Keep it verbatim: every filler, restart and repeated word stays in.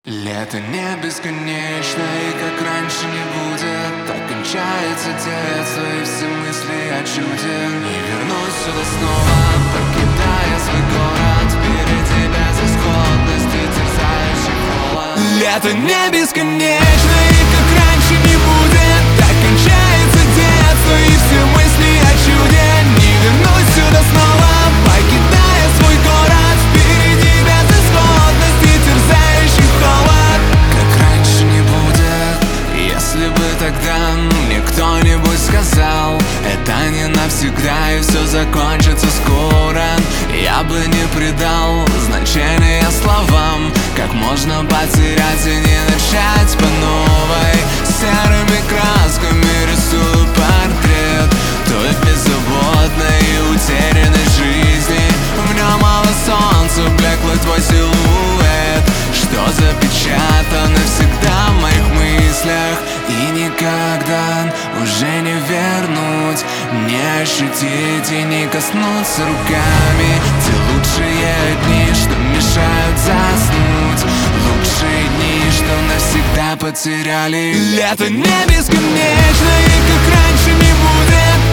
Лето не бесконечно, и как раньше не будет. Так кончается детство и все мысли о чуде. Не вернусь сюда снова, покидая свой город. Впереди безысходность и терзающий холод. Лето не бесконечно, и как раньше не будет. Так кончается детство и все мысли о чуде. Не вернусь сюда снова, покидая свой город. Впереди безысходность и терзающий холод. Как раньше не будет. Если бы тогда мне кто-нибудь сказал, это не навсегда и все закончится скоро, я бы не придал значения словам. Как можно потерять и не начать по новой. Серыми красками рисую портрет той беззаботной и утерянной жизни. В нем мало солнца, блеклый твой силуэт, что запечатан навсегда в моих мыслях. И никогда уже не вернуть, не ощутить и не коснуться руками те лучшие дни, что мешают заснуть. Лучшие дни, что навсегда потеряли. Лето не бесконечно, и как раньше не будет.